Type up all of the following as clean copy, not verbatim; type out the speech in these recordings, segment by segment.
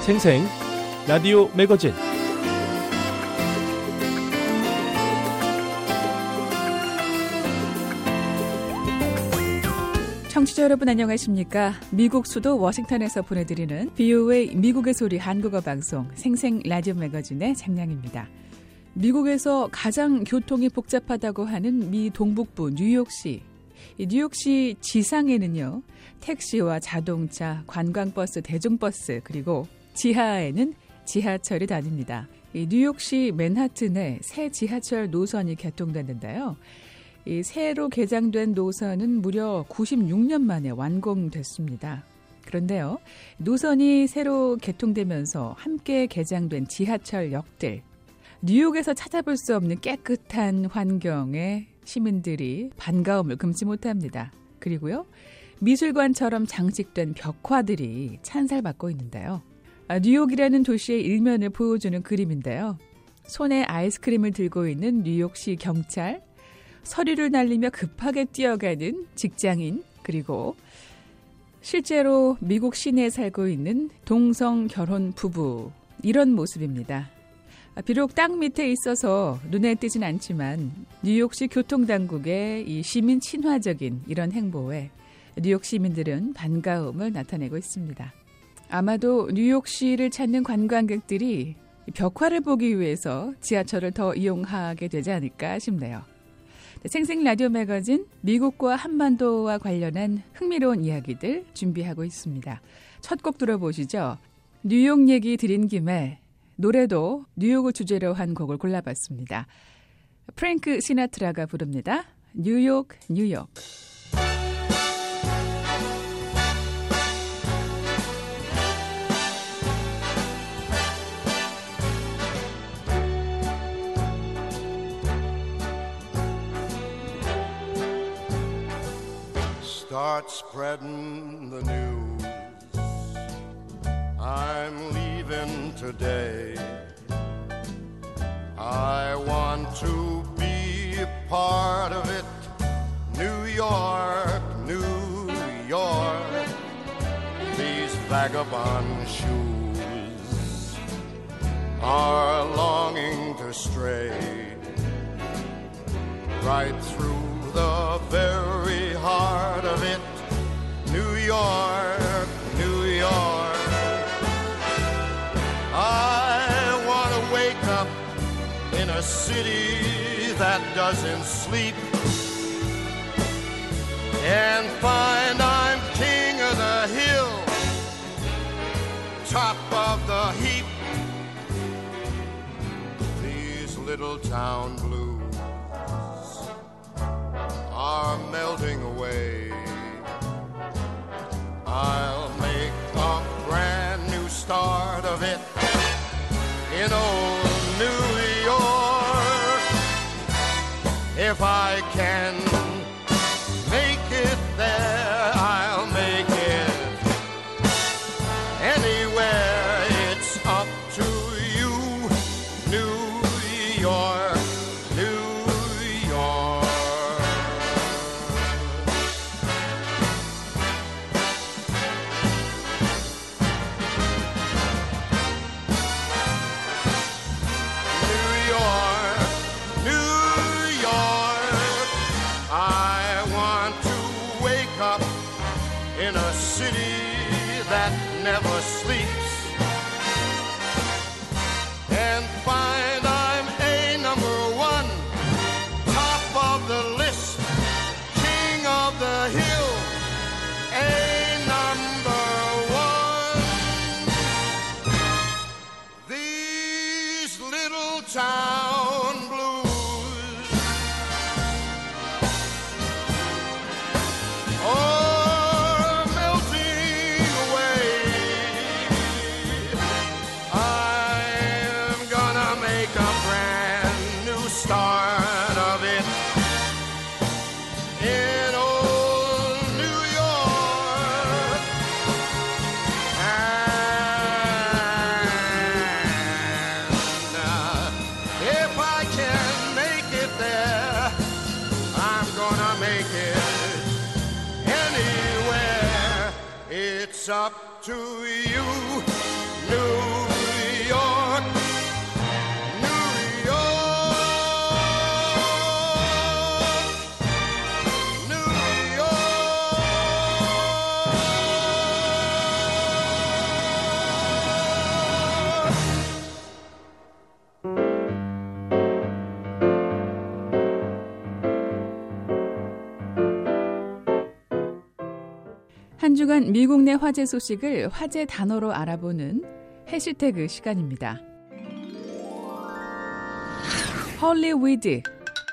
생생 라디오 매거진 청취자 여러분 안녕하십니까? 미국 수도 워싱턴에서 보내드리는 VOA 미국의 소리 한국어 방송 생생 라디오 매거진의 장량입니다. 미국에서 가장 교통이 복잡하다고 하는 미 동북부 뉴욕시. 이 뉴욕시 지상에는요, 택시와 자동차, 관광버스, 대중버스, 그리고 지하에는 지하철이 다닙니다. 이 뉴욕시 맨하튼에 새 지하철 노선이 개통됐는데요. 이 새로 개장된 노선은 무려 96년 만에 완공됐습니다. 그런데요, 노선이 새로 개통되면서 함께 개장된 지하철 역들, 뉴욕에서 찾아볼 수 없는 깨끗한 환경에 시민들이 반가움을 금치 못합니다. 그리고요, 미술관처럼 장식된 벽화들이 찬살받고 있는데요. 뉴욕이라는 도시의 일면을 보여주는 그림인데요. 손에 아이스크림을 들고 있는 뉴욕시 경찰, 서류를 날리며 급하게 뛰어가는 직장인, 그리고 실제로 미국 시내에 살고 있는 동성 결혼 부부, 이런 모습입니다. 비록 땅 밑에 있어서 눈에 띄진 않지만 뉴욕시 교통당국의 이 시민 친화적인 이런 행보에 뉴욕 시민들은 반가움을 나타내고 있습니다. 아마도 뉴욕시를 찾는 관광객들이 벽화를 보기 위해서 지하철을 더 이용하게 되지 않을까 싶네요. 생생 라디오 매거진 미국과 한반도와 관련한 흥미로운 이야기들 준비하고 있습니다. 첫 곡 들어보시죠. 뉴욕 얘기 드린 김에 노래도 뉴욕을 주제로 한 곡을 골라봤습니다. 프랭크 시나트라가 부릅니다. 뉴욕, 뉴욕. Start spreading the news. I'm leaving today. I want to be a part of it. New York, New York. These vagabond shoes are longing to stray right through the very heart of it. New York, New York. I want to wake up in a city that doesn't sleep and find I'm king of the hill, top of the heap. These little town blues are melting away. I'll make a brand new start of it in old New York. If I can make it there, I'll make it anywhere. It's up to you, New York, New York. In a city that never sleeps and find I'm a number one, top of the list, king of the hill, a number one. These little town blues start of it in old New York. And if I can make it there, I'm gonna make it anywhere. It's up to you, New 한 주간 미국 내 화제 소식을 화제 단어로 알아보는 해시태그 시간입니다. 헐리우드.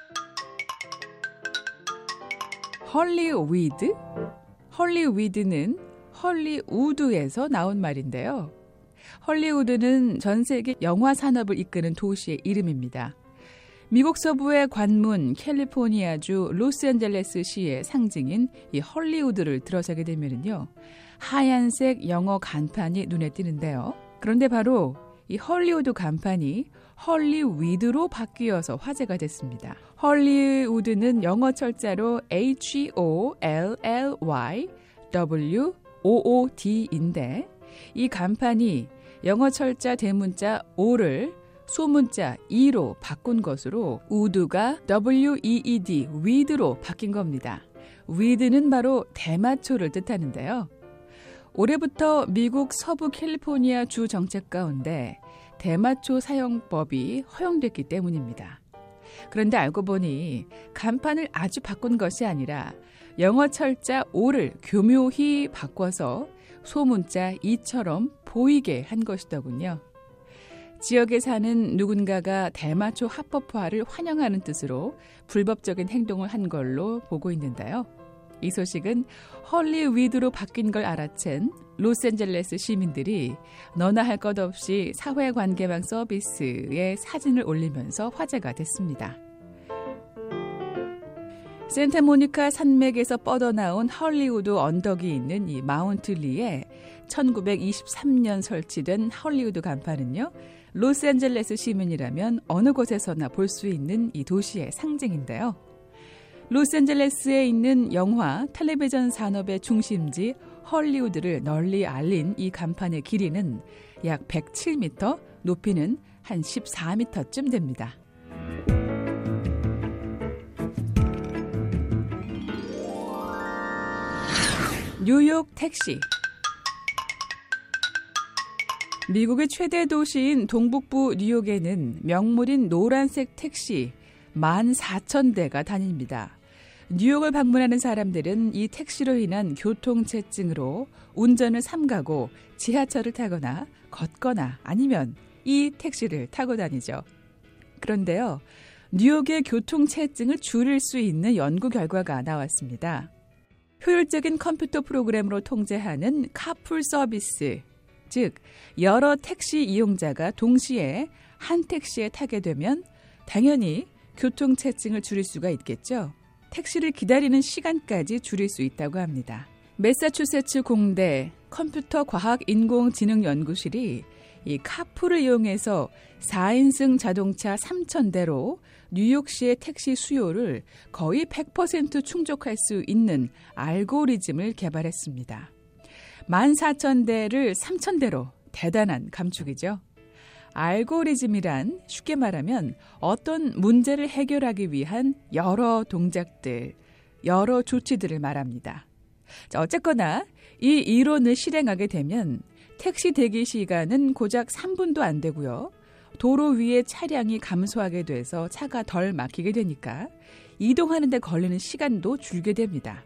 헐리우드? 헐리우드는 헐리우드에서 나온 말인데요. 헐리우드는 전 세계 영화 산업을 이끄는 도시의 이름입니다. 미국 서부의 관문 캘리포니아주 로스앤젤레스시의 상징인 이 헐리우드를 들어서게 되면요, 하얀색 영어 간판이 눈에 띄는데요. 그런데 바로 이 헐리우드 간판이 헐리위드로 바뀌어서 화제가 됐습니다. 헐리우드는 영어 철자로 HOLLYWOOD인데 이 간판이 영어 철자 대문자 O를 소문자 E로 바꾼 것으로 우드가 WEED, 위드로 바뀐 겁니다. 위드는 바로 대마초를 뜻하는데요. 올해부터 미국 서부 캘리포니아 주 정책 가운데 대마초 사용법이 허용됐기 때문입니다. 그런데 알고 보니 간판을 아주 바꾼 것이 아니라 영어 철자 O를 교묘히 바꿔서 소문자 E처럼 보이게 한 것이더군요. 지역에 사는 누군가가 대마초 합법화를 환영하는 뜻으로 불법적인 행동을 한 걸로 보고 있는데요. 이 소식은 헐리위드로 바뀐 걸 알아챈 로스앤젤레스 시민들이 너나 할 것 없이 사회관계망 서비스에 사진을 올리면서 화제가 됐습니다. 산타모니카 산맥에서 뻗어나온 헐리우드 언덕이 있는 이 마운트 리에 1923년 설치된 헐리우드 간판은요, 로스앤젤레스 시민이라면 어느 곳에서나 볼 수 있는 이 도시의 상징인데요. 로스앤젤레스에 있는 영화, 텔레비전 산업의 중심지 헐리우드를 널리 알린 이 간판의 길이는 약 107m, 높이는 한 14m쯤 됩니다. 뉴욕 택시. 미국의 최대 도시인 동북부 뉴욕에는 명물인 노란색 택시 14,000대가 다닙니다. 뉴욕을 방문하는 사람들은 이 택시로 인한 교통체증으로 운전을 삼가고 지하철을 타거나 걷거나 아니면 이 택시를 타고 다니죠. 그런데요, 뉴욕의 교통체증을 줄일 수 있는 연구 결과가 나왔습니다. 효율적인 컴퓨터 프로그램으로 통제하는 카풀 서비스, 즉 여러 택시 이용자가 동시에 한 택시에 타게 되면 당연히 교통체증을 줄일 수가 있겠죠. 택시를 기다리는 시간까지 줄일 수 있다고 합니다. 매사추세츠 공대 컴퓨터 과학 인공지능 연구실이 이 카풀을 이용해서 4인승 자동차 3,000대로 뉴욕시의 택시 수요를 거의 100% 충족할 수 있는 알고리즘을 개발했습니다. 14,000대를 3,000대로 대단한 감축이죠. 알고리즘이란 쉽게 말하면 어떤 문제를 해결하기 위한 여러 동작들, 여러 조치들을 말합니다. 자, 어쨌거나 이 이론을 실행하게 되면 택시 대기 시간은 고작 3분도 안 되고요. 도로 위에 차량이 감소하게 돼서 차가 덜 막히게 되니까 이동하는 데 걸리는 시간도 줄게 됩니다.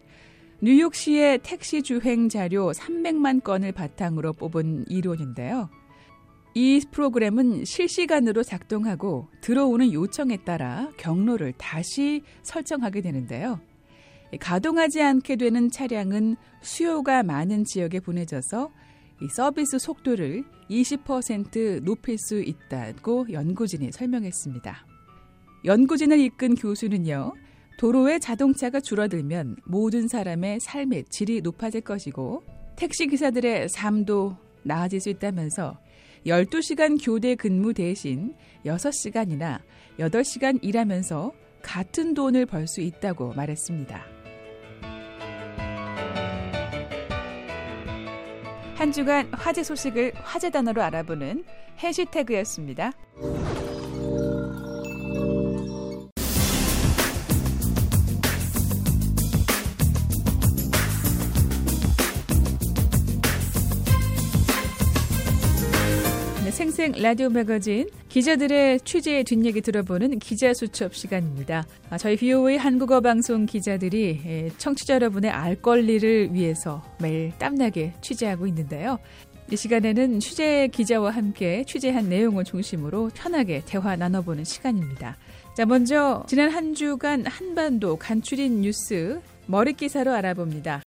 뉴욕시의 택시 주행 자료 300만 건을 바탕으로 뽑은 이론인데요. 이 프로그램은 실시간으로 작동하고 들어오는 요청에 따라 경로를 다시 설정하게 되는데요. 가동하지 않게 되는 차량은 수요가 많은 지역에 보내져서 이 서비스 속도를 20% 높일 수 있다고 연구진이 설명했습니다. 연구진을 이끈 교수는요, 도로에 자동차가 줄어들면 모든 사람의 삶의 질이 높아질 것이고 택시기사들의 삶도 나아질 수 있다면서 12시간 교대 근무 대신 6시간이나 8시간 일하면서 같은 돈을 벌 수 있다고 말했습니다. 한 주간 화제 소식을 화제 단어로 알아보는 해시태그였습니다. 생생 생생 라디오 매거진 기자들의 취재의 뒷얘기 들어보는 기자수첩 시간입니다. 저희 VOA 한국어 방송 기자들이 청취자 여러분의 알 권리를 위해서 매일 땀나게 취재하고 있는데요. 이 시간에는 취재 기자와 함께 취재한 내용을 중심으로 편하게 대화 나눠보는 시간입니다. 자, 먼저 지난 한 주간 한반도 간추린 뉴스 머릿기사로 알아봅니다.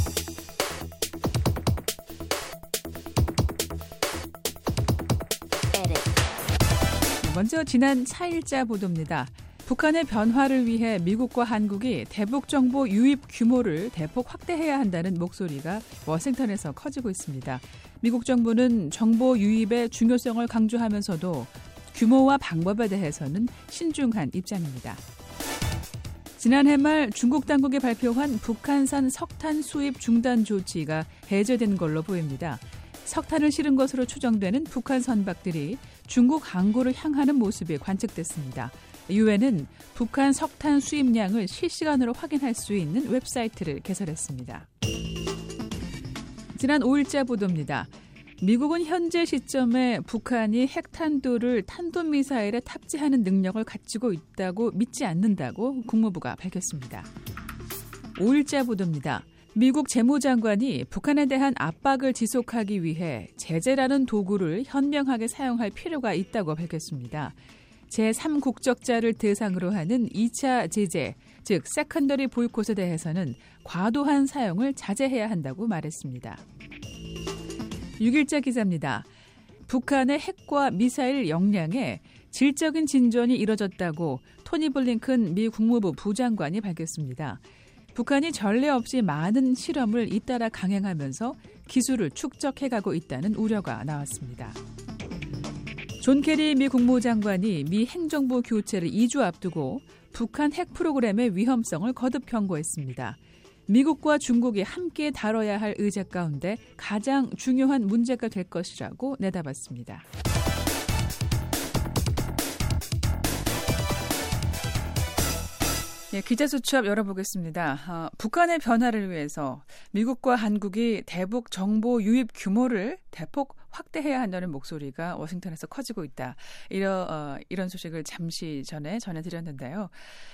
먼저 지난 4일자 보도입니다. 북한의 변화를 위해 미국과 한국이 대북정보 유입 규모를 대폭 확대해야 한다는 목소리가 워싱턴에서 커지고 있습니다. 미국 정부는 정보 유입의 중요성을 강조하면서도 규모와 방법에 대해서는 신중한 입장입니다. 지난해 말 중국 당국이 발표한 북한산 석탄 수입 중단 조치가 해제된 걸로 보입니다. 석탄을 실은 것으로 추정되는 북한 선박들이 중국 항구를 향하는 모습이 관측됐습니다. 유엔은 북한 석탄 수입량을 실시간으로 확인할 수 있는 웹사이트를 개설했습니다. 지난 5일자 보도입니다. 미국은 현재 시점에 북한이 핵탄두를 탄도미사일에 탑재하는 능력을 가지고 있다고 믿지 않는다고 국무부가 밝혔습니다. 5일자 보도입니다. 미국 재무장관이 북한에 대한 압박을 지속하기 위해 제재라는 도구를 현명하게 사용할 필요가 있다고 밝혔습니다. 제3국적자를 대상으로 하는 2차 제재, 즉 세컨더리 보이콧에 대해서는 과도한 사용을 자제해야 한다고 말했습니다. 6일자 기사입니다. 북한의 핵과 미사일 역량에 질적인 진전이 이뤄졌다고 토니 블링컨 미 국무부 부장관이 밝혔습니다. 북한이 전례 없이 많은 실험을 잇따라 강행하면서 기술을 축적해가고 있다는 우려가 나왔습니다. 존 케리 미 국무장관이 미 행정부 교체를 2주 앞두고 북한 핵 프로그램의 위험성을 거듭 경고했습니다. 미국과 중국이 함께 다뤄야 할 의제 가운데 가장 중요한 문제가 될 것이라고 내다봤습니다. 네, 기자수첩 열어보겠습니다. 북한의 변화를 위해서 미국과 한국이 대북 정보 유입 규모를 대폭 확대해야 한다는 목소리가 워싱턴에서 커지고 있다. 이런 소식을 잠시 전에 전해드렸는데요.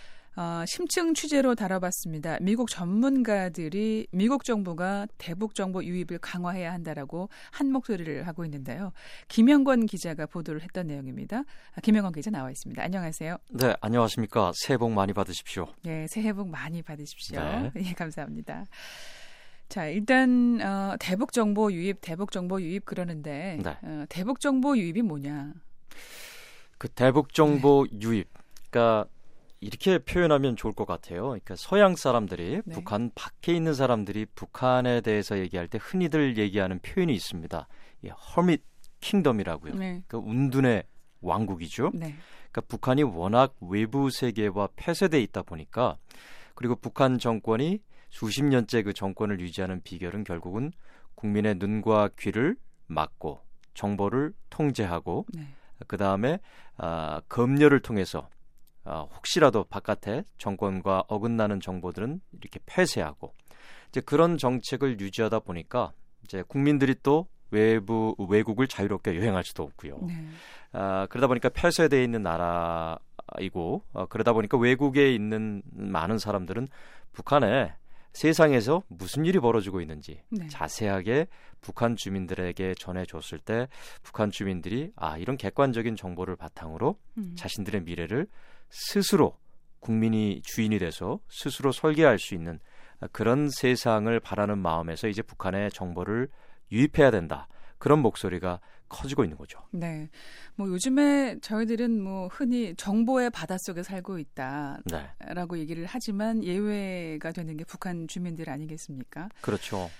심층 취재로 다뤄봤습니다. 미국 전문가들이 미국 정부가 대북 정보 유입을 강화해야 한다라고 한 목소리를 하고 있는데요. 김영권 기자가 보도를 했던 내용입니다. 김영권 기자 나와 있습니다. 안녕하세요. 네, 안녕하십니까. 새해 복 많이 받으십시오. 네, 새해 복 많이 받으십시오. 네, 예, 감사합니다. 자, 일단 대북 정보 유입 그러는데 네. 대북 정보 유입이 뭐냐? 그 대북 정보 유입, 그러니까 이렇게 표현하면 좋을 것 같아요. 그러니까 서양 사람들이 네. 북한 밖에 있는 사람들이 북한에 대해서 얘기할 때 흔히들 얘기하는 표현이 있습니다. 허밋 킹덤이라고요. 네. 그 운둔의 왕국이죠. 네. 그러니까 북한이 워낙 외부 세계와 폐쇄돼 있다 보니까, 그리고 북한 정권이 수십 년째 그 정권을 유지하는 비결은 결국은 국민의 눈과 귀를 막고 정보를 통제하고 네. 그 다음에 검열을 통해서 혹시라도 바깥에 정권과 어긋나는 정보들은 이렇게 폐쇄하고, 이제 그런 정책을 유지하다 보니까 이제 국민들이 또 외국을 자유롭게 여행할 수도 없고요. 네. 그러다 보니까 폐쇄되어 있는 나라이고, 그러다 보니까 외국에 있는 많은 사람들은 북한에 세상에서 무슨 일이 벌어지고 있는지 네. 자세하게 북한 주민들에게 전해줬을 때 북한 주민들이 이런 객관적인 정보를 바탕으로 자신들의 미래를 스스로 국민이 주인이 돼서 스스로 설계할 수 있는 그런 세상을 바라는 마음에서 이제 북한의 정보를 유입해야 된다. 그런 목소리가 커지고 있는 거죠. 네. 요즘에 저희들은 흔히 정보의 바닷속에 살고 있다라고 네. 얘기를 하지만 예외가 되는 게 북한 주민들 아니겠습니까? 그렇죠.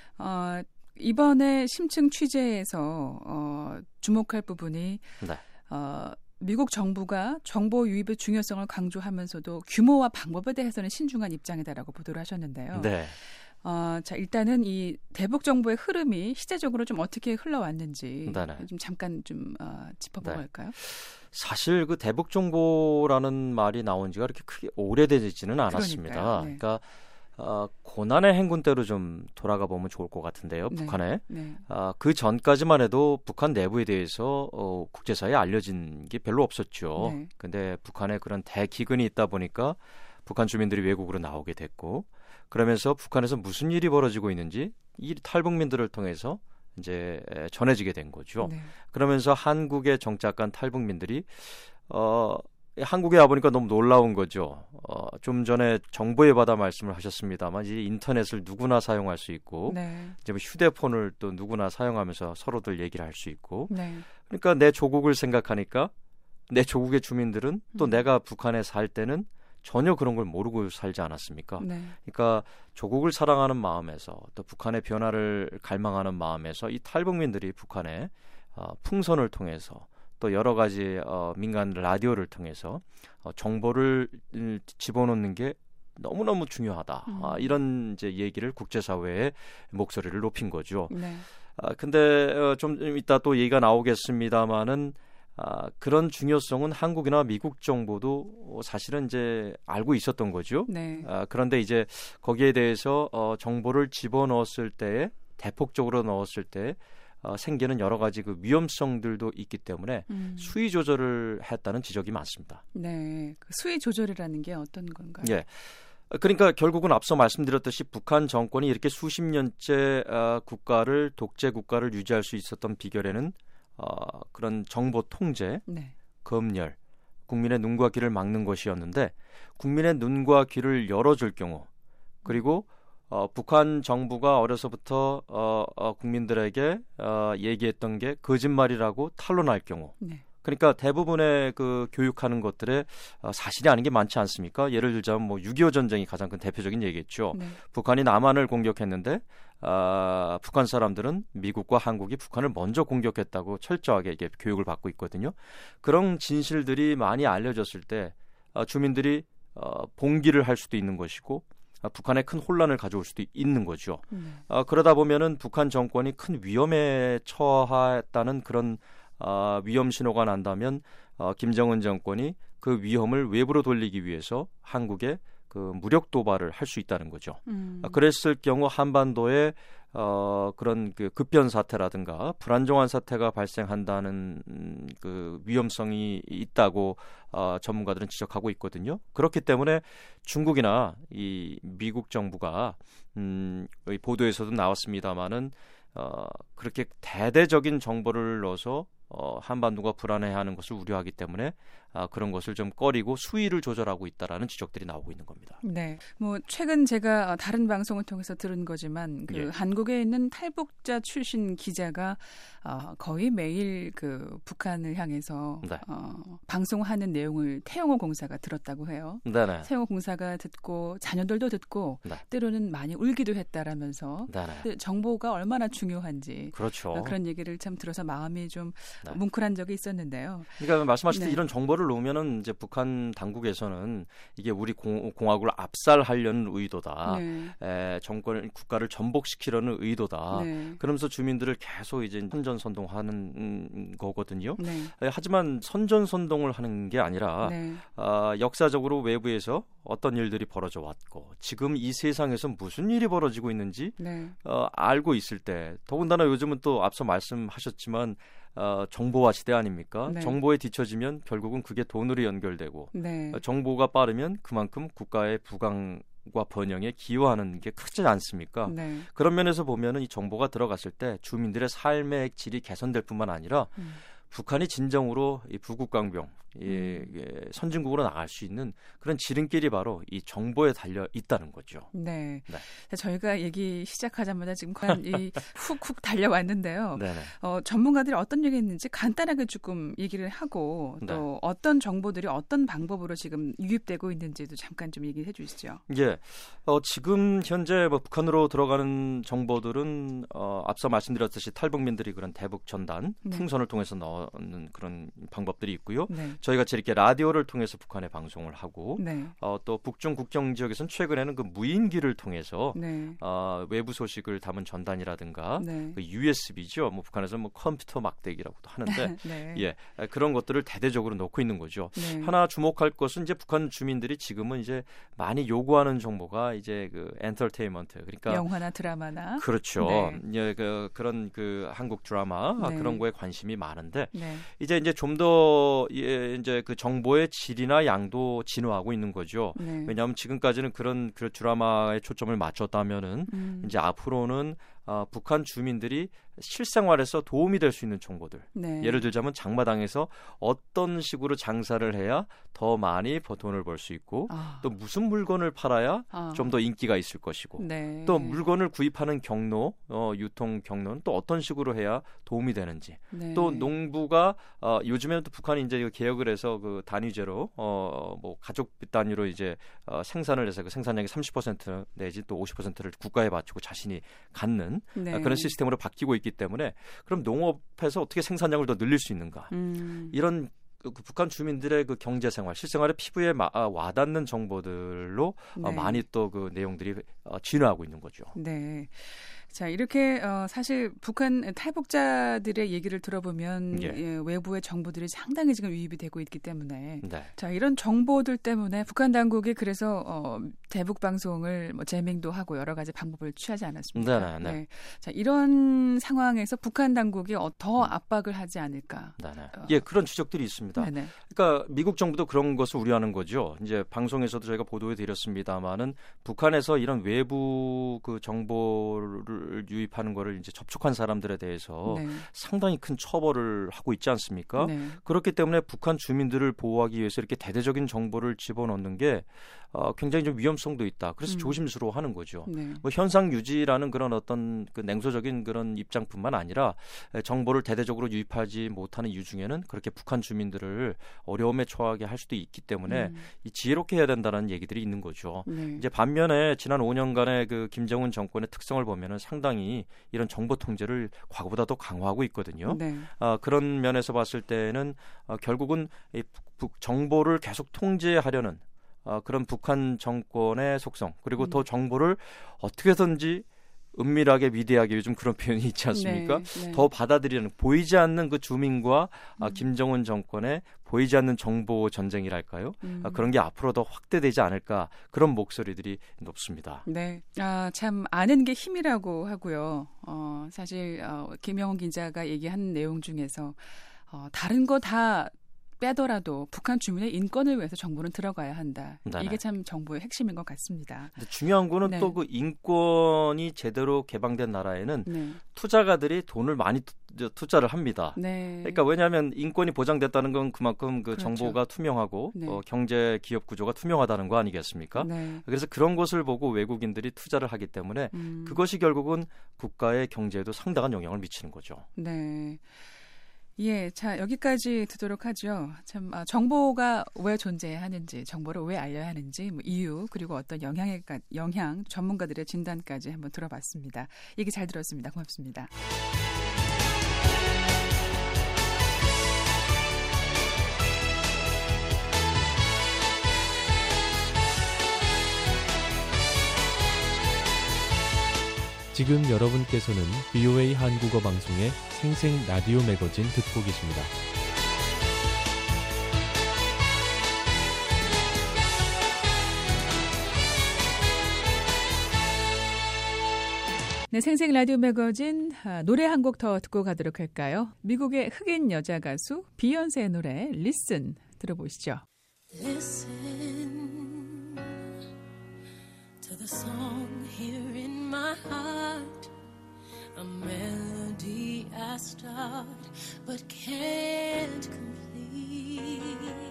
이번에 심층 취재에서 주목할 부분이 네. 미국 정부가 정보 유입의 중요성을 강조하면서도 규모와 방법에 대해서는 신중한 입장이다라고 보도를 하셨는데요. 네. 자, 일단은 이 대북 정보의 흐름이 시대적으로 좀 어떻게 흘러왔는지 네네. 좀 잠깐 좀 짚어보고 네. 할까요? 사실 그 대북 정보라는 말이 나온 지가 그렇게 크게 오래되지는 않았습니다. 그러니까요. 네. 그러니까 고난의 행군대로 좀 돌아가 보면 좋을 것 같은데요. 네. 북한에. 네. 그 전까지만 해도 북한 내부에 대해서 국제사회에 알려진 게 별로 없었죠. 네. 근데 북한에 그런 대기근이 있다 보니까 북한 주민들이 외국으로 나오게 됐고 그러면서 북한에서 무슨 일이 벌어지고 있는지 이 탈북민들을 통해서 이제 전해지게 된 거죠. 네. 그러면서 한국에 정착한 탈북민들이 한국에 와보니까 너무 놀라운 거죠. 좀 전에 정보의 바다 말씀을 하셨습니다만 이제 인터넷을 누구나 사용할 수 있고 네. 이제 뭐 휴대폰을 또 누구나 사용하면서 서로들 얘기를 할 수 있고 네. 그러니까 내 조국을 생각하니까 내 조국의 주민들은 또 내가 북한에 살 때는 전혀 그런 걸 모르고 살지 않았습니까? 네. 그러니까 조국을 사랑하는 마음에서 또 북한의 변화를 갈망하는 마음에서 이 탈북민들이 북한의 풍선을 통해서 또 여러 가지 민간 라디오를 통해서 정보를 집어넣는 게 너무너무 중요하다. 이런 이제 얘기를 국제사회의 목소리를 높인 거죠. 네. 근데 좀 이따 또 얘기가 나오겠습니다마는 그런 중요성은 한국이나 미국 정부도 사실은 이제 알고 있었던 거죠. 네. 그런데 이제 거기에 대해서 정보를 집어넣었을 때에 대폭적으로 넣었을 때 생기는 여러 가지 그 위험성들도 있기 때문에 수위 조절을 했다는 지적이 많습니다. 네. 그 수위 조절이라는 게 어떤 건가요? 예. 그러니까 결국은 앞서 말씀드렸듯이 북한 정권이 이렇게 수십 년째 국가를 독재 국가를 유지할 수 있었던 비결에는 그런 정보 통제, 네. 검열, 국민의 눈과 귀를 막는 것이었는데 국민의 눈과 귀를 열어줄 경우 그리고 북한 정부가 어려서부터 국민들에게 얘기했던 게 거짓말이라고 탄론할 경우 네. 그러니까 대부분의 그 교육하는 것들에 사실이 아닌 게 많지 않습니까? 예를 들자면 뭐 6.25 전쟁이 가장 큰 대표적인 얘기겠죠. 네. 북한이 남한을 공격했는데 북한 사람들은 미국과 한국이 북한을 먼저 공격했다고 철저하게 이게 교육을 받고 있거든요. 그런 진실들이 많이 알려졌을 때 주민들이 봉기를 할 수도 있는 것이고 북한에 큰 혼란을 가져올 수도 있는 거죠. 그러다 보면은 북한 정권이 큰 위험에 처했다는 그런 위험 신호가 난다면 김정은 정권이 그 위험을 외부로 돌리기 위해서 한국에 그 무력 도발을 할 수 있다는 거죠. 그랬을 경우 한반도에 그런 그 급변 사태라든가 불안정한 사태가 발생한다는 그 위험성이 있다고 전문가들은 지적하고 있거든요. 그렇기 때문에 중국이나 이 미국 정부가 이 보도에서도 나왔습니다마는 그렇게 대대적인 정보를 넣어서 한반도가 불안해하는 것을 우려하기 때문에 그런 것을 좀 꺼리고 수위를 조절하고 있다라는 지적들이 나오고 있는 겁니다. 네, 뭐 최근 제가 다른 방송을 통해서 들은 거지만 그 예. 한국에 있는 탈북자 출신 기자가 거의 매일 그 북한을 향해서 네. 방송하는 내용을 태영호 공사가 들었다고 해요. 네네. 태영호 공사가 듣고 자녀들도 듣고 네. 때로는 많이 울기도 했다라면서 네네. 정보가 얼마나 중요한지 그렇죠. 그런 얘기를 참 들어서 마음이 좀 네. 뭉클한 적이 있었는데요. 그러니까 말씀하실 때 네. 이런 정보를 놓으면은 이제 북한 당국에서는 이게 우리 공화국을 압살하려는 의도다. 네. 정권 국가를 전복시키려는 의도다. 네. 그러면서 주민들을 계속 이제 선전선동하는 거거든요. 네. 하지만 선전선동을 하는 게 아니라 네. 역사적으로 외부에서 어떤 일들이 벌어져 왔고 지금 이 세상에서 무슨 일이 벌어지고 있는지 네. 알고 있을 때 더군다나 요즘은 또 앞서 말씀하셨지만 정보화 시대 아닙니까? 네. 정보에 뒤처지면 결국은 그게 돈으로 연결되고 네. 정보가 빠르면 그만큼 국가의 부강과 번영에 기여하는 게 크지 않습니까? 네. 그런 면에서 보면은 이 정보가 들어갔을 때 주민들의 삶의 질이 개선될 뿐만 아니라 북한이 진정으로 이 부국강병, 선진국으로 나갈 수 있는 그런 지름길이 바로 이 정보에 달려 있다는 거죠. 네. 네. 저희가 얘기 시작하자마자 지금 이 훅훅 달려왔는데요. 네네. 전문가들이 어떤 얘기했는지 간단하게 조금 얘기를 하고 또 네. 어떤 정보들이 어떤 방법으로 지금 유입되고 있는지도 잠깐 좀 얘기해 주시죠. 예. 지금 현재 뭐 북한으로 들어가는 정보들은 앞서 말씀드렸듯이 탈북민들이 그런 대북 전단 네. 풍선을 통해서 넣는 그런 방법들이 있고요. 네. 저희가 이렇게 라디오를 통해서 북한에 방송을 하고 네. 또 북중 국경 지역에서는 최근에는 그 무인기를 통해서 네. 외부 소식을 담은 전단이라든가 네. 그 USB죠. 뭐 북한에서 뭐 컴퓨터 막대기라고도 하는데 네. 예, 그런 것들을 대대적으로 놓고 있는 거죠. 네. 하나 주목할 것은 이제 북한 주민들이 지금은 이제 많이 요구하는 정보가 이제 그 엔터테인먼트, 그러니까 영화나 드라마나 그렇죠. 네. 예, 그런 한국 드라마 네. 그런 거에 관심이 많은데 네. 이제 좀 더 이제 그 정보의 질이나 양도 진화하고 있는 거죠. 네. 왜냐하면 지금까지는 그런 드라마에 초점을 맞췄다면은 이제 앞으로는 북한 주민들이 실생활에서 도움이 될 수 있는 정보들. 네. 예를 들자면 장마당에서 어떤 식으로 장사를 해야 더 많이 돈을 벌 수 있고 또 무슨 물건을 팔아야 좀 더 인기가 있을 것이고 네. 또 물건을 구입하는 경로, 유통 경로는 또 어떤 식으로 해야 도움이 되는지 네. 또 농부가 요즘에는 또 북한이 이제 개혁을 해서 그 단위제로 뭐 가족 단위로 이제 생산을 해서 그 생산량의 30% 내지 또 50%를 국가에 바치고 자신이 갖는 네. 그런 시스템으로 바뀌고 있기 때문에 그럼 농업에서 어떻게 생산량을 더 늘릴 수 있는가 이런 그 북한 주민들의 그 경제 생활, 실생활의 피부에 와닿는 정보들로 네. 많이 또 그 내용들이 진화하고 있는 거죠. 네. 자, 이렇게 사실 북한 탈북자들의 얘기를 들어보면 예, 외부의 정보들이 상당히 지금 유입이 되고 있기 때문에 네. 자, 이런 정보들 때문에 북한 당국이 그래서 대북 방송을 뭐 재밍도 하고 여러 가지 방법을 취하지 않았습니까? 네. 네. 자, 이런 상황에서 북한 당국이 더 압박을 하지 않을까? 네. 예, 그런 지적들이 있습니다. 네네. 그러니까 미국 정부도 그런 것을 우려하는 거죠. 이제 방송에서도 저희가 보도해 드렸습니다만은 북한에서 이런 외부 그 정보를 유입하는 거를 이제 접촉한 사람들에 대해서 네. 상당히 큰 처벌을 하고 있지 않습니까? 네. 그렇기 때문에 북한 주민들을 보호하기 위해서 이렇게 대대적인 정보를 집어넣는 게 굉장히 좀 위험성도 있다. 그래서 조심스러워하는 거죠. 네. 뭐 현상 유지라는 그런 어떤 그 냉소적인 그런 입장뿐만 아니라 정보를 대대적으로 유입하지 못하는 이유 중에는 그렇게 북한 주민들을 어려움에 처하게 할 수도 있기 때문에 이 지혜롭게 해야 된다는 얘기들이 있는 거죠. 네. 이제 반면에 지난 5년간의 그 김정은 정권의 특성을 보면은 상당히 이런 정보 통제를 과거보다 더 강화하고 있거든요. 네. 그런 면에서 봤을 때는 결국은 이 정보를 계속 통제하려는 그런 북한 정권의 속성 그리고 더 정보를 어떻게든지 은밀하게 미대하게 요즘 그런 표현이 있지 않습니까? 네. 더 받아들이는 보이지 않는 그 주민과 김정은 정권의 보이지 않는 정보 전쟁이랄까요? 그런 게 앞으로 더 확대되지 않을까 그런 목소리들이 높습니다. 네, 참 아는 게 힘이라고 하고요. 사실 김영훈 기자가 얘기한 내용 중에서 다른 거 다 빼더라도 북한 주민의 인권을 위해서 정보는 들어가야 한다. 네네. 이게 참 정보의 핵심인 것 같습니다. 근데 중요한 거는 네. 또 그 인권이 제대로 개방된 나라에는 네. 투자가들이 돈을 많이 투자를 합니다. 네. 그러니까 왜냐하면 인권이 보장됐다는 건 그만큼 그 그렇죠. 정보가 투명하고 네. 경제 기업 구조가 투명하다는 거 아니겠습니까? 네. 그래서 그런 것을 보고 외국인들이 투자를 하기 때문에 그것이 결국은 국가의 경제에도 상당한 영향을 미치는 거죠. 네. 예, 자, 여기까지 듣도록 하죠. 참, 정보가 왜 존재하는지, 정보를 왜 알려야 하는지, 뭐 이유, 그리고 어떤 영향, 전문가들의 진단까지 한번 들어봤습니다. 얘기 잘 들었습니다. 고맙습니다. 지금 여러분께서는 VOA 한국어 방송의 생생 라디오 매거진 듣고 계십니다. 네, 생생 라디오 매거진 노래 한 곡 더 듣고 가도록 할까요? 미국의 흑인 여자 가수 비욘세의 노래 Listen 들어보시죠. Listen to the song here in my heart, a melody I start but can't complete.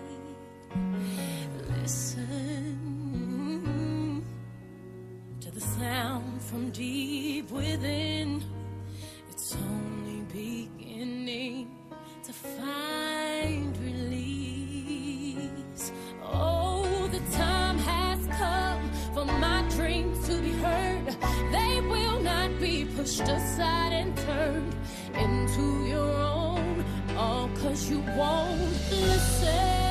Listen to the sound from deep within. It's only beginning to find release. Oh, the time has come for my dreams to be heard. They will not be pushed aside and turned into your own. All 'cause you won't listen.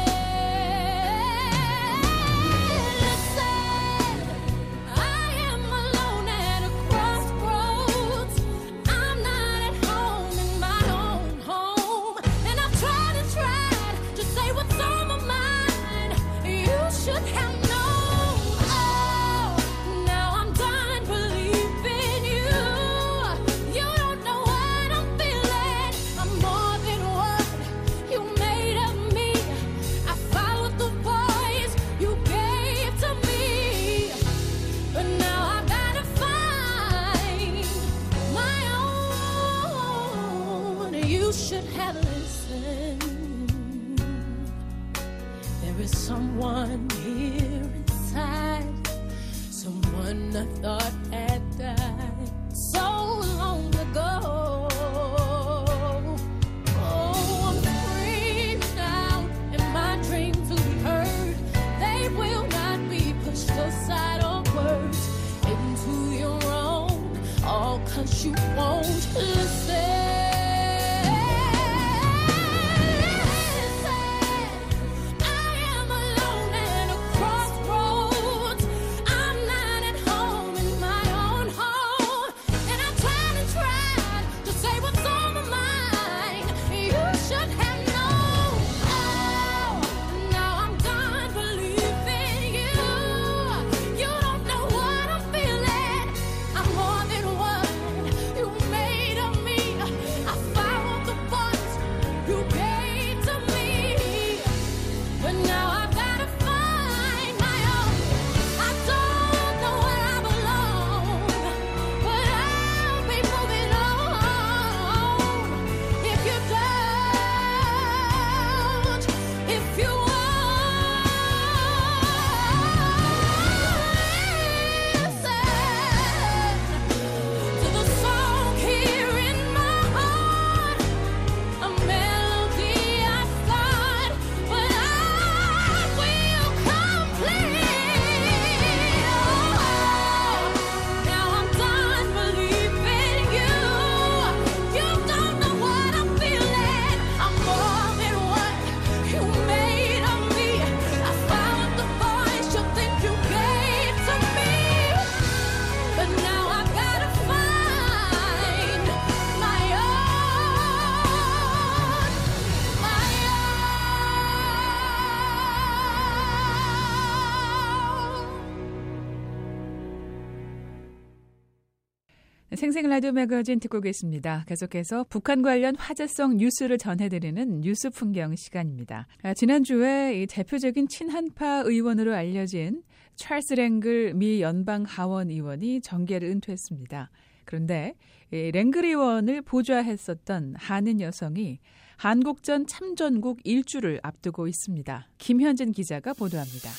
should have known. Oh, now I'm done believing you. You don't know what I'm feeling. I'm more than what you made of me. I followed the voice you gave to me, but now I gotta find my own. You should have listened. There is someone here inside, someone I thought had died so long ago. Oh, I'm free now, and my dreams will be heard. They will not be pushed aside or words into your own, all 'cause you won't listen. 생생 라디오 매거진 듣고 계십니다. 계속해서 북한 관련 화제성 뉴스를 전해드리는 뉴스 풍경 시간입니다. 지난주에 이 대표적인 친한파 의원으로 알려진 찰스 랭글 미 연방 하원 의원이 정계를 은퇴했습니다. 그런데 이 랭글 의원을 보좌했었던 한인 여성이 한국전 참전국 일주를 앞두고 있습니다. 김현진 기자가 보도합니다.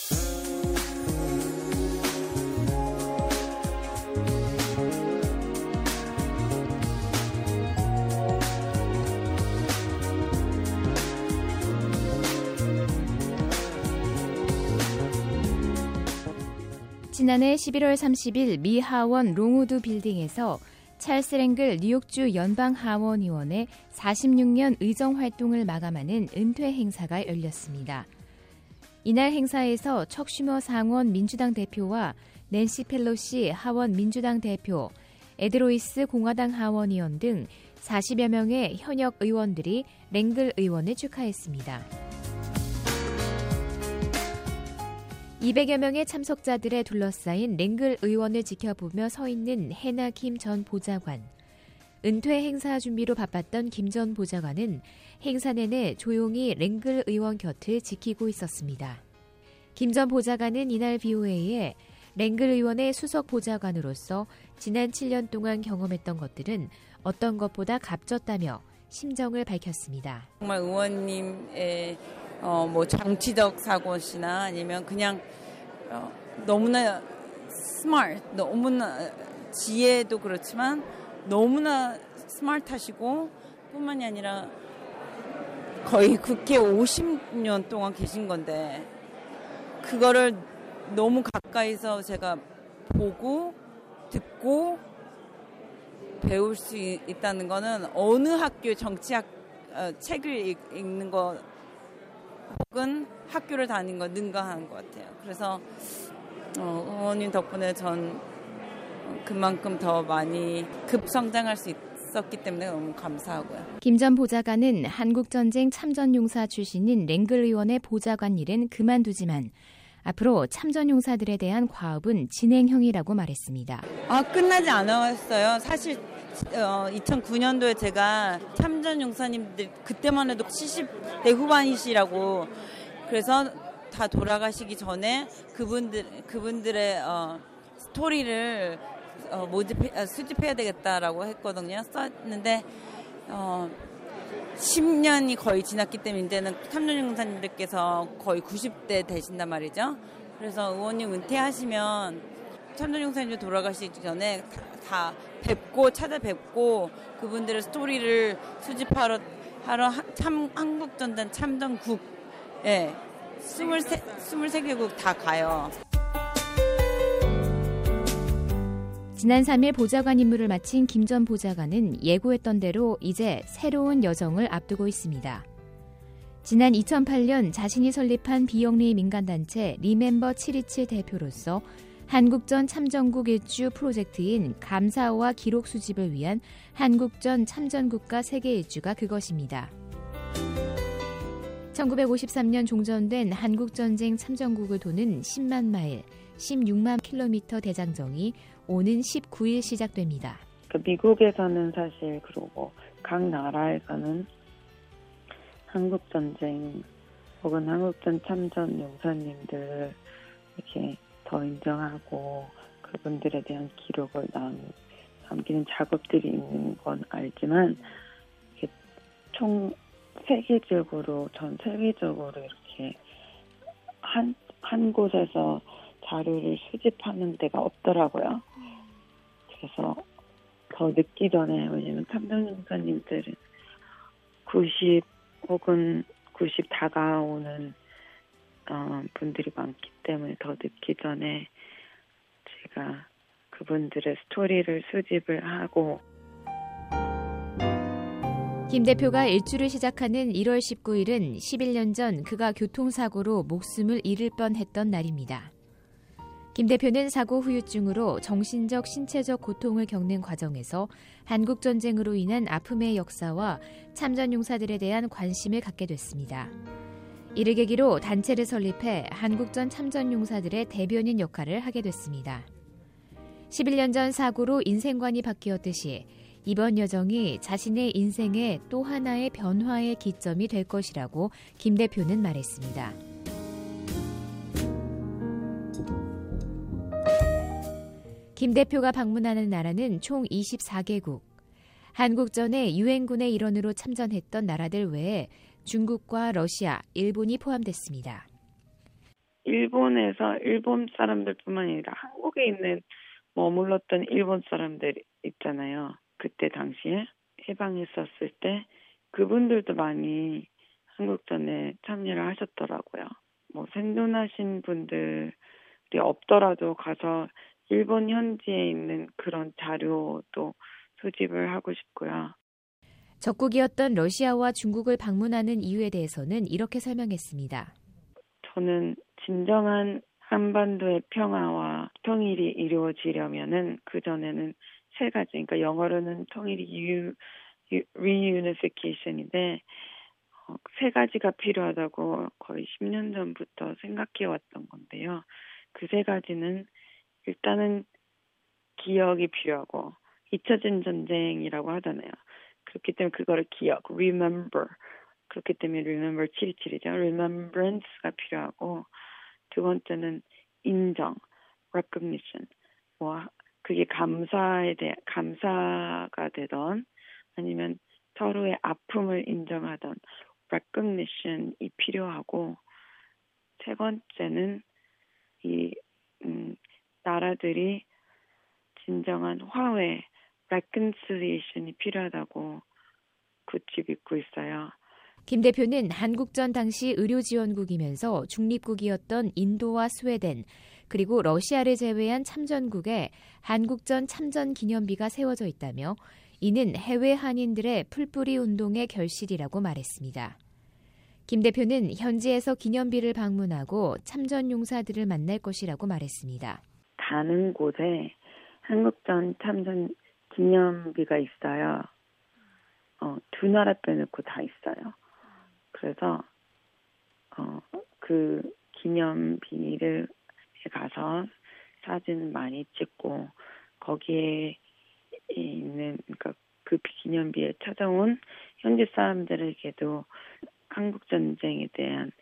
지난해 11월 30일 미 하원 롱우드 빌딩에서 찰스 랭글 뉴욕주 연방하원의원의 46년 의정활동을 마감하는 은퇴 행사가 열렸습니다. 이날 행사에서 척 슈머 상원 민주당 대표와 낸시 펠로시 하원 민주당 대표, 에드 로이스 공화당 하원의원 등 40여 명의 현역 의원들이 랭글 의원을 축하했습니다. 200여 명의 참석자들에 둘러싸인 랭글 의원을 지켜보며 서 있는 해나 김 전 보좌관. 은퇴 행사 준비로 바빴던 김 전 보좌관은 행사 내내 조용히 랭글 의원 곁을 지키고 있었습니다. 김 전 보좌관은 이날 BOA에 랭글 의원의 수석 보좌관으로서 지난 7년 동안 경험했던 것들은 어떤 것보다 값졌다며 심정을 밝혔습니다. 정말 의원님의 뭐 정치적 사고시나 아니면 그냥 너무나 스마트, 너무나 지혜도 그렇지만 너무나 스마트하시고 뿐만이 아니라 거의 국회 50년 동안 계신 건데 그거를 너무 가까이서 제가 보고 듣고 배울 수 있다는 거는 어느 학교 정치학 책을 읽는 거 혹은 학교를 다니는 거 능가하는 것 같아요. 그래서 의원님 덕분에 전 그만큼 더 많이 급성장할 수 있었기 때문에 너무 감사하고요. 김 전 보좌관은 한국전쟁 참전용사 출신인 랭글 의원의 보좌관 일은 그만두지만 앞으로 참전용사들에 대한 과업은 진행형이라고 말했습니다. 끝나지 않았어요. 사실 2009년도에 제가 참전용사님들 그때만 해도 70대 후반이시라고 그래서 다 돌아가시기 전에 그분들의 스토리를 수집해야 되겠다라고 했거든요. 썼는데 10년이 거의 지났기 때문에 이제는 참전용사님들께서 거의 90대 되신단 말이죠. 그래서 의원님 은퇴하시면 참전용사님들 돌아가시기 전에 다 찾아뵙고 그분들의 스토리를 수집하러 한국전단 참전국 23개국 다 가요. 지난 3일 보좌관 임무를 마친 김 전 보좌관은 예고했던 대로 이제 새로운 여정을 앞두고 있습니다. 지난 2008년 자신이 설립한 비영리 민간단체 리멤버 727 대표로서 한국전 참전국 일주 프로젝트인 감사와 기록 수집을 위한 한국전 참전국가 세계 일주가 그것입니다. 1953년 종전된 한국전쟁 참전국을 도는 10만 마일, 16만 킬로미터 대장정이 오는 19일 시작됩니다. 미국에서는 사실 그리고 각 나라에서는 한국전쟁 혹은 한국전 참전 용사님들 이렇게 더 인정하고 그분들에 대한 기록을 남기는 작업들이 있는 건 알지만 총 세계적으로 전 세계적으로 이렇게 한 곳에서 자료를 수집하는 데가 없더라고요. 그래서 더 늦기 전에 왜냐면 참전용사님들은 90 혹은 90 다가오는 분들이 많기 때문에 더 늦기 전에 제가 그분들의 스토리를 수집을 하고 김 대표가 일주를 시작하는 1월 19일은 11년 전 그가 교통사고로 목숨을 잃을 뻔했던 날입니다. 김 대표는 사고 후유증으로 정신적, 신체적 고통을 겪는 과정에서 한국전쟁으로 인한 아픔의 역사와 참전용사들에 대한 관심을 갖게 됐습니다. 이를 계기로 단체를 설립해 한국전 참전용사들의 대변인 역할을 하게 됐습니다. 11년 전 사고로 인생관이 바뀌었듯이 이번 여정이 자신의 인생의 또 하나의 변화의 기점이 될 것이라고 김 대표는 말했습니다. 김 대표가 방문하는 나라는 총 24개국. 한국전에 유엔군의 일원으로 참전했던 나라들 외에 중국과 러시아, 일본이 포함됐습니다. 일본에서 일본 사람들뿐만 아니라 한국에 있는 머물렀던 일본 사람들 있잖아요. 그때 당시에 해방했었을 때 그분들도 많이 한국전에 참여를 하셨더라고요. 생존하신 분들이 없더라도 가서 일본 현지에 있는 그런 자료도 수집을 하고 싶고요. 적국이었던 러시아와 중국을 방문하는 이유에 대해서는 이렇게 설명했습니다. 저는 진정한 한반도의 평화와 통일이 이루어지려면은 그전에는 세 가지, 그러니까 영어로는 통일이 reunification인데 세 가지가 필요하다고 거의 10년 전부터 생각해 왔던 건데요. 그 세 가지는 일단은 기억이 필요하고 잊혀진 전쟁이라고 하잖아요. 그렇기 때문에 그거를 기억, remember. 그렇기 때문에 remember 727이죠. remembrance가 필요하고 두 번째는 인정, recognition. 그게 감사가 되던 아니면 서로의 아픔을 인정하던 recognition이 필요하고 세 번째는 이 나라들이 진정한 화해, reconciliation이 필요하다고 굳이 믿고 있어요. 김 대표는 한국전 당시 의료지원국이면서 중립국이었던 인도와 스웨덴 그리고 러시아를 제외한 참전국에 한국전 참전 기념비가 세워져 있다며 이는 해외 한인들의 풀뿌리 운동의 결실이라고 말했습니다. 김 대표는 현지에서 기념비를 방문하고 참전 용사들을 만날 것이라고 말했습니다. 가는 곳에 한국전 참전 기념비가 있어요. 두 나라 빼놓고 다 있어요. 그래서 그 기념비를 가서 사진을 많이 찍고 거기에 있는 그러니까 그 기념비에 찾아온 현지 사람들에게도 한국 전쟁에 대한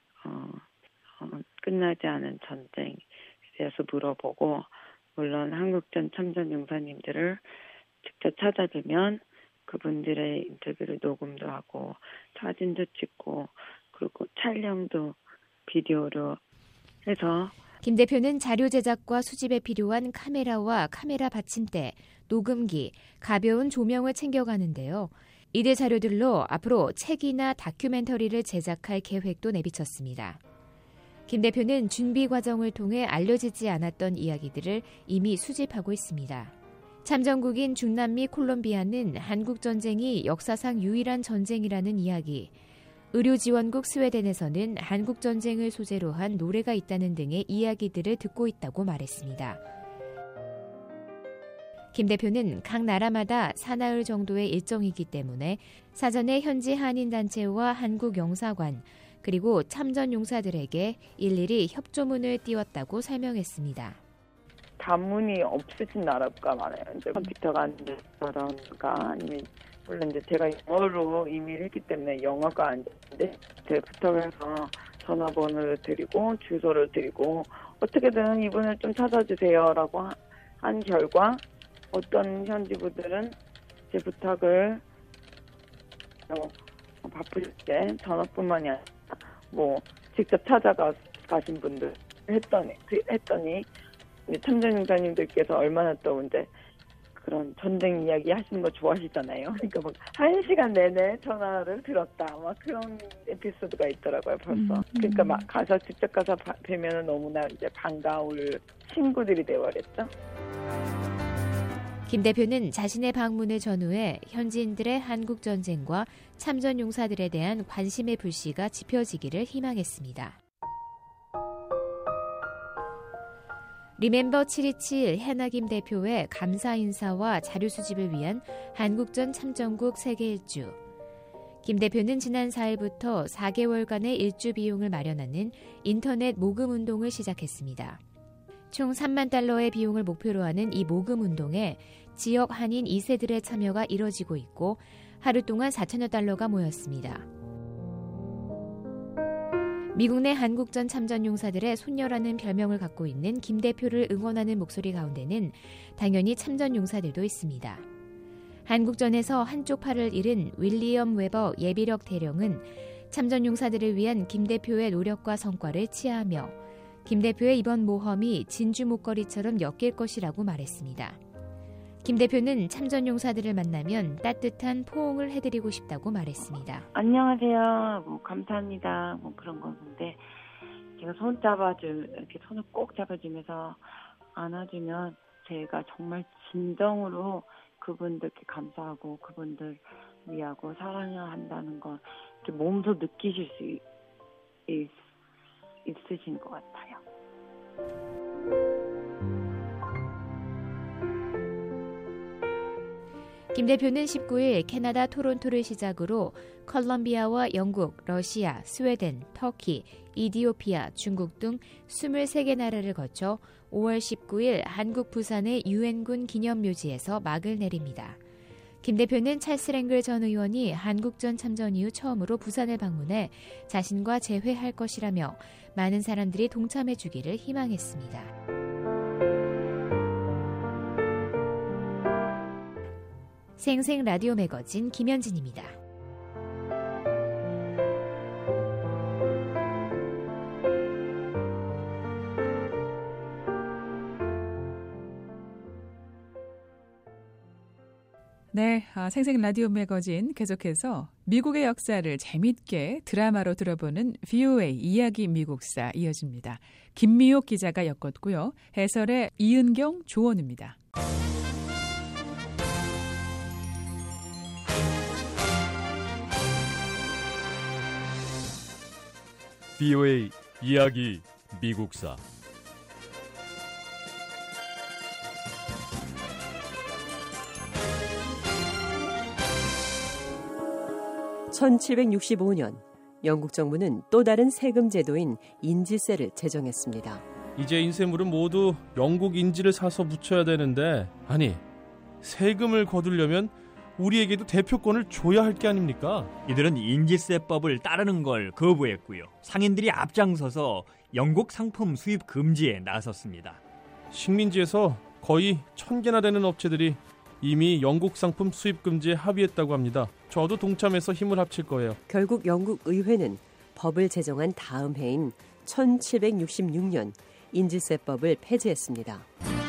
끝나지 않은 전쟁에 대해서 물어보고 물론 한국전 참전 용사님들을 직접 찾아뵈면 그분들의 인터뷰를 녹음도 하고 사진도 찍고 그리고 촬영도 비디오로 해서 김 대표는 자료 제작과 수집에 필요한 카메라와 카메라 받침대, 녹음기, 가벼운 조명을 챙겨가는데요. 이들 자료들로 앞으로 책이나 다큐멘터리를 제작할 계획도 내비쳤습니다. 김 대표는 준비 과정을 통해 알려지지 않았던 이야기들을 이미 수집하고 있습니다. 참전국인 중남미 콜롬비아는 한국 전쟁이 역사상 유일한 전쟁이라는 이야기, 의료지원국 스웨덴에서는 한국 전쟁을 소재로 한 노래가 있다는 등의 이야기들을 듣고 있다고 말했습니다. 김 대표는 각 나라마다 사나흘 정도의 일정이기 때문에 사전에 현지 한인단체와 한국 영사관 그리고 참전 용사들에게 일일이 협조문을 띄웠다고 설명했습니다. 단문이 없으신 나라가 많아요. 이제 컴퓨터가 안 돼서던가 아니면 물론 이제 제가 영어로 이메일 했기 때문에 영어가 안 되는데 제가 부탁해서 전화번호를 드리고 주소를 드리고 어떻게든 이분을 좀 찾아주세요라고 한 결과 어떤 현지부들은 제 부탁을 바쁘실 때 전화뿐만이 아니라 직접 찾아가신 분들 했더니 참전용사님들께서 얼마나 또 이제 그런 전쟁 이야기 하시는 거 좋아하시잖아요. 그러니까 1시간 내내 전화를 들었다. 그런 에피소드가 있더라고요, 벌써. 그러니까 직접 가서 뵈면 너무나 이제 반가울 친구들이 되어버렸죠. 김 대표는 자신의 방문을 전후해 현지인들의 한국 전쟁과 참전 용사들에 대한 관심의 불씨가 지펴지기를 희망했습니다. 리멤버 727 해나김 대표의 감사 인사와 자료 수집을 위한 한국전 참전국 세계 일주. 김 대표는 지난 4일부터 4개월간의 일주 비용을 마련하는 인터넷 모금 운동을 시작했습니다. 총 3만 달러의 비용을 목표로 하는 이 모금 운동에 지역 한인 2세들의 참여가 이뤄지고 있고 하루 동안 4천여 달러가 모였습니다. 미국 내 한국전 참전 용사들의 손녀라는 별명을 갖고 있는 김 대표를 응원하는 목소리 가운데는 당연히 참전 용사들도 있습니다. 한국전에서 한쪽 팔을 잃은 윌리엄 웨버 예비력 대령은 참전 용사들을 위한 김 대표의 노력과 성과를 치하하며 김 대표의 이번 모험이 진주 목걸이처럼 엮일 것이라고 말했습니다. 김 대표는 참전 용사들을 만나면 따뜻한 포옹을 해드리고 싶다고 말했습니다. 안녕하세요. 감사합니다. 그런 건데 제가 이렇게 손을 꼭 잡아주면서 안아주면 제가 정말 진정으로 그분들께 감사하고 그분들 위하고 사랑해야 한다는 걸 이렇게 몸소 느끼실 수 있으신 것 같아요. 김 대표는 19일 캐나다 토론토를 시작으로 콜롬비아와 영국, 러시아, 스웨덴, 터키, 이디오피아, 중국 등 23개 나라를 거쳐 5월 19일 한국 부산의 유엔군 기념묘지에서 막을 내립니다. 김 대표는 찰스 랭글 전 의원이 한국전 참전 이후 처음으로 부산을 방문해 자신과 재회할 것이라며 많은 사람들이 동참해 주기를 희망했습니다. 생생 라디오 매거진 김현진입니다. 네, 생생 라디오 매거진 계속해서 미국의 역사를 재밌게 드라마로 들어보는 VOA 이야기 미국사 이어집니다. 김미옥 기자가 엮었고요. 해설의 이은경, 조원입니다. VOA 이야기 미국사 1765년 영국 정부는 또 다른 세금 제도인 인지세를 제정했습니다. 이제 인쇄물은 모두 영국 인지를 사서 붙여야 되는데, 아니, 세금을 거두려면 우리에게도 대표권을 줘야 할 게 아닙니까? 이들은 인지세법을 따르는 걸 거부했고요. 상인들이 앞장서서 영국 상품 수입 금지에 나섰습니다. 식민지에서 거의 1000개나 되는 업체들이 이미 영국 상품 수입 금지에 합의했다고 합니다. 저도 동참해서 힘을 합칠 거예요. 결국 영국 의회는 법을 제정한 다음 해인 1766년 인지세법을 폐지했습니다.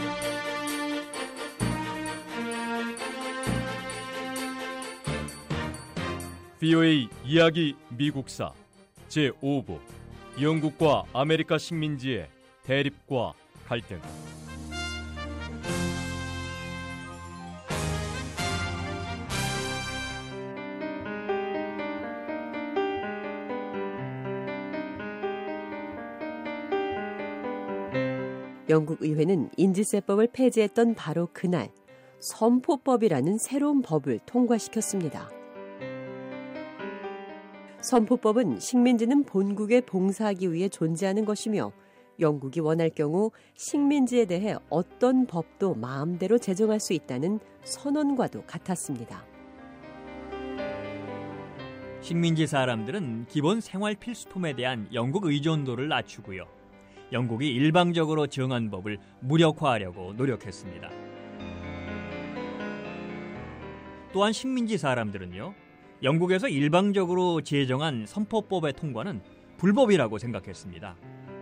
VOA 이야기 미국사 제5부 영국과 아메리카 식민지의 대립과 갈등. 영국 의회는 인지세법을 폐지했던 바로 그날 선포법이라는 새로운 법을 통과시켰습니다. 선포법은 식민지는 본국에 봉사하기 위해 존재하는 것이며 영국이 원할 경우 식민지에 대해 어떤 법도 마음대로 제정할 수 있다는 선언과도 같았습니다. 식민지 사람들은 기본 생활 필수품에 대한 영국 의존도를 낮추고요. 영국이 일방적으로 정한 법을 무력화하려고 노력했습니다. 또한 식민지 사람들은요, 영국에서 일방적으로 제정한 선포법의 통과는 불법이라고 생각했습니다.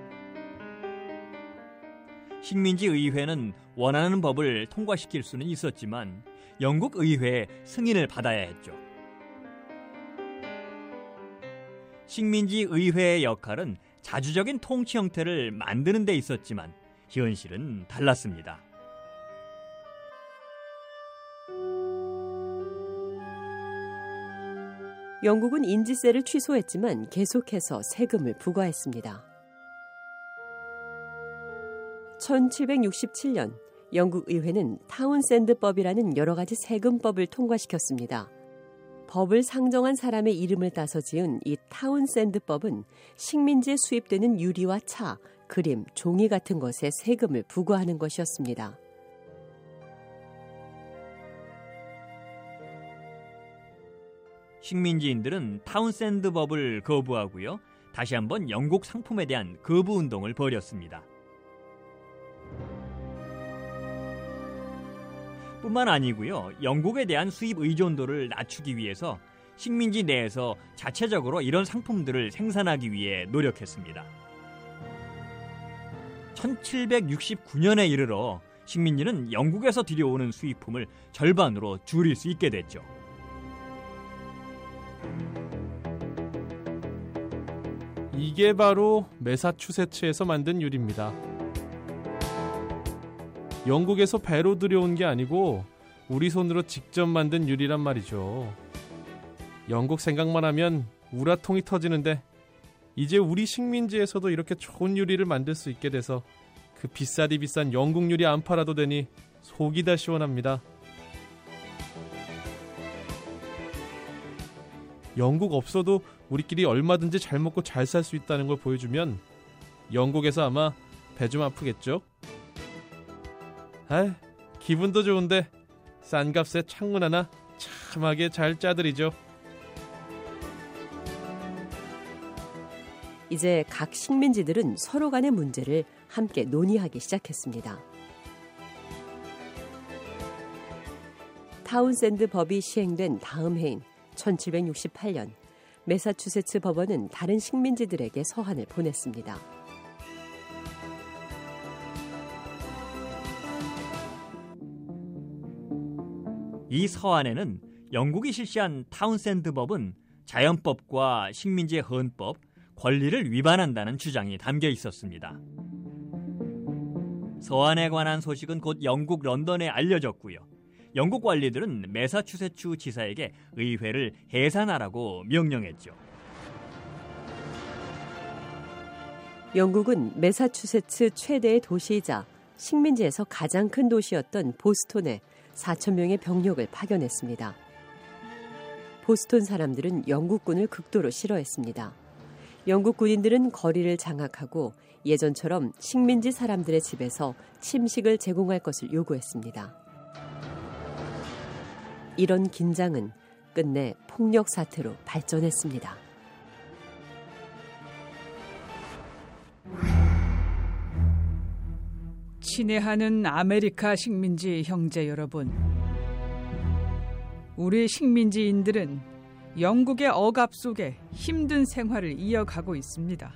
식민지 의회는 원하는 법을 통과시킬 수는 있었지만 영국 의회의 승인을 받아야 했죠. 식민지 의회의 역할은 자주적인 통치 형태를 만드는 데 있었지만 현실은 달랐습니다. 영국은 인지세를 취소했지만 계속해서 세금을 부과했습니다. 1767년 영국 의회는 타운샌드법이라는 여러 가지 세금법을 통과시켰습니다. 법을 상정한 사람의 이름을 따서 지은 이 타운샌드법은 식민지에 수입되는 유리와 차, 그림, 종이 같은 것에 세금을 부과하는 것이었습니다. 식민지인들은 타운샌드법을 거부하고요. 다시 한번 영국 상품에 대한 거부 운동을 벌였습니다. 뿐만 아니고요. 영국에 대한 수입 의존도를 낮추기 위해서 식민지 내에서 자체적으로 이런 상품들을 생산하기 위해 노력했습니다. 1769년에 이르러 식민지는 영국에서 들여오는 수입품을 절반으로 줄일 수 있게 됐죠. 이게 바로 매사추세츠에서 만든 유리입니다. 영국에서 배로 들여온 게 아니고 우리 손으로 직접 만든 유리란 말이죠. 영국 생각만 하면 우라통이 터지는데 이제 우리 식민지에서도 이렇게 좋은 유리를 만들 수 있게 돼서 그 비싸디 비싼 영국 유리 안 팔아도 되니 속이 다 시원합니다. 영국 없어도 우리끼리 얼마든지 잘 먹고 잘 살 수 있다는 걸 보여주면 영국에서 아마 배 좀 아프겠죠? 아, 기분도 좋은데 싼 값에 창문 하나 참하게 잘 짜드리죠. 이제 각 식민지들은 서로 간의 문제를 함께 논의하기 시작했습니다. 타운샌드 법이 시행된 다음 해인 1768년 매사추세츠 법원은 다른 식민지들에게 서한을 보냈습니다. 이 서한에는 영국이 실시한 타운샌드 법은 자연법과 식민지의 헌법, 권리를 위반한다는 주장이 담겨 있었습니다. 서한에 관한 소식은 곧 영국 런던에 알려졌고요. 영국 관리들은 매사추세츠 지사에게 의회를 해산하라고 명령했죠. 영국은 매사추세츠 최대의 도시이자 식민지에서 가장 큰 도시였던 보스톤에 4,000명의 병력을 파견했습니다. 보스턴 사람들은 영국군을 극도로 싫어했습니다. 영국 군인들은 거리를 장악하고 예전처럼 식민지 사람들의 집에서 침식을 제공할 것을 요구했습니다. 이런 긴장은 끝내 폭력 사태로 발전했습니다. 친애하는 아메리카 식민지 형제 여러분, 우리 식민지인들은 영국의 억압 속에 힘든 생활을 이어가고 있습니다.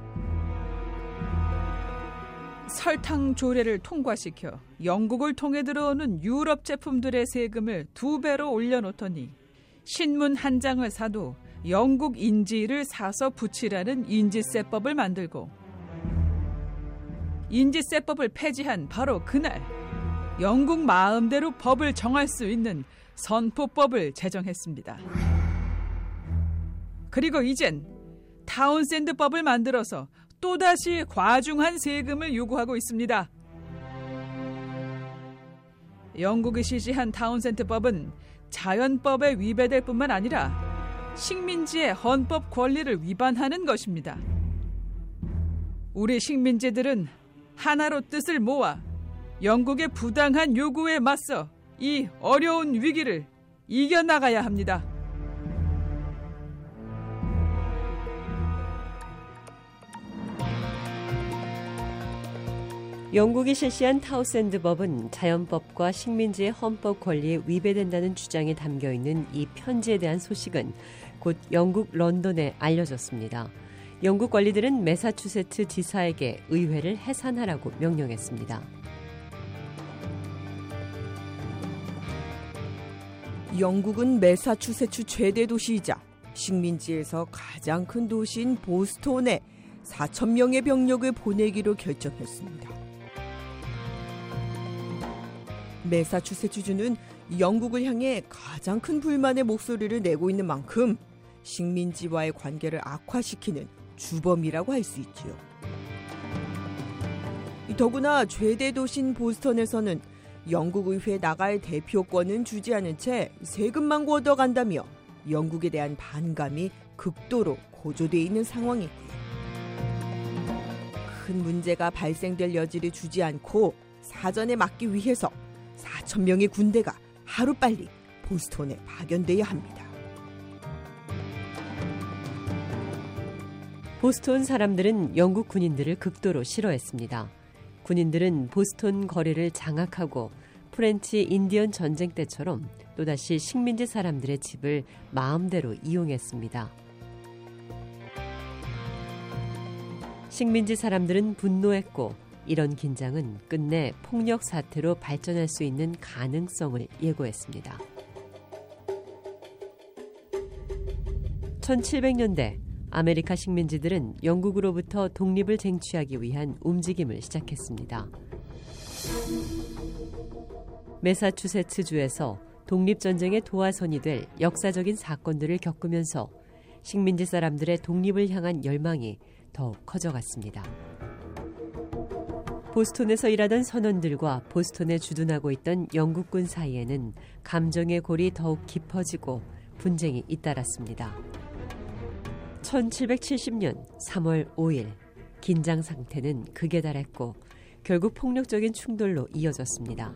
설탕 조례를 통과시켜 영국을 통해 들어오는 유럽 제품들의 세금을 2배로 올려놓더니 신문 한 장을 사도 영국 인지를 사서 붙이라는 인지세법을 만들고, 인지세법을 폐지한 바로 그날 영국 마음대로 법을 정할 수 있는 선포법을 제정했습니다. 그리고 이젠 타운샌드법을 만들어서 또다시 과중한 세금을 요구하고 있습니다. 영국이 실시한 타운샌드법은 자연법에 위배될 뿐만 아니라 식민지의 헌법 권리를 위반하는 것입니다. 우리 식민지들은 하나로 뜻을 모아 영국의 부당한 요구에 맞서 이 어려운 위기를 이겨나가야 합니다. 영국이 실시한 타운샌드법은 자연법과 식민지의 헌법 권리에 위배된다는 주장이 담겨있는 이 편지에 대한 소식은 곧 영국 런던에 알려졌습니다. 영국 관리들은 매사추세츠 지사에게 의회를 해산하라고 명령했습니다. 영국은 매사추세츠 최대 도시이자 식민지에서 가장 큰 도시인 보스턴에 4,000명의 병력을 보내기로 결정했습니다. 매사추세츠주는 영국을 향해 가장 큰 불만의 목소리를 내고 있는 만큼 식민지와의 관계를 악화시키는 주범이라고 할 수 있지요. 더구나 최대 도시인 보스턴에서는 영국 의회에 나갈 대표권은 주지 않은 채 세금만 걷어간다며 영국에 대한 반감이 극도로 고조되어 있는 상황이고요. 큰 문제가 발생될 여지를 주지 않고 사전에 막기 위해서 4,000명의 군대가 하루빨리 보스턴에 파견돼야 합니다. 보스턴 사람들은 영국 군인들을 극도로 싫어했습니다. 군인들은 보스턴 거리를 장악하고 프렌치 인디언 전쟁 때처럼 또다시 식민지 사람들의 집을 마음대로 이용했습니다. 식민지 사람들은 분노했고 이런 긴장은 끝내 폭력 사태로 발전할 수 있는 가능성을 예고했습니다. 1700년대 아메리카 식민지들은 영국으로부터 독립을 쟁취하기 위한 움직임을 시작했습니다. 매사추세츠주에서 독립전쟁의 도화선이 될 역사적인 사건들을 겪으면서 식민지 사람들의 독립을 향한 열망이 더욱 커져갔습니다. 보스턴에서 일하던 선원들과 보스턴에 주둔하고 있던 영국군 사이에는 감정의 골이 더욱 깊어지고 분쟁이 잇따랐습니다. 1770년 3월 5일 긴장 상태는 극에 달했고 결국 폭력적인 충돌로 이어졌습니다.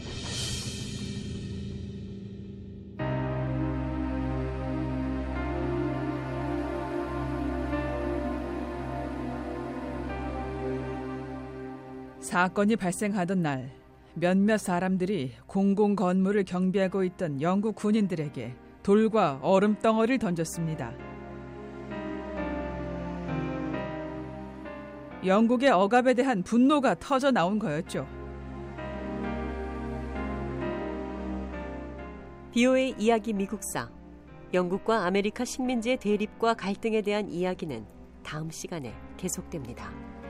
사건이 발생하던 날 몇몇 사람들이 공공 건물을 경비하고 있던 영국 군인들에게 돌과 얼음 덩어리를 던졌습니다. 영국의 억압에 대한 분노가 터져 나온 거였죠. BOA 이야기 미국사, 영국과 아메리카 식민지의 대립과 갈등에 대한 이야기는 다음 시간에 계속됩니다.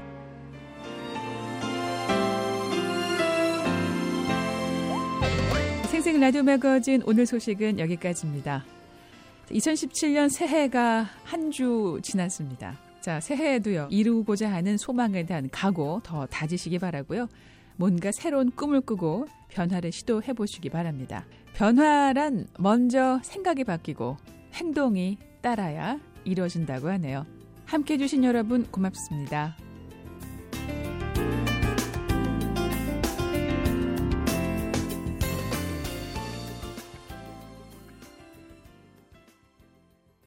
생생 라디오 매거진 오늘 소식은 여기까지입니다. 2017년 새해가 한 주 지났습니다. 자, 새해에도요, 이루고자 하는 소망에 대한 각오 더 다지시기 바라고요. 뭔가 새로운 꿈을 꾸고 변화를 시도해 보시기 바랍니다. 변화란 먼저 생각이 바뀌고 행동이 따라야 이루어진다고 하네요. 함께해 주신 여러분 고맙습니다.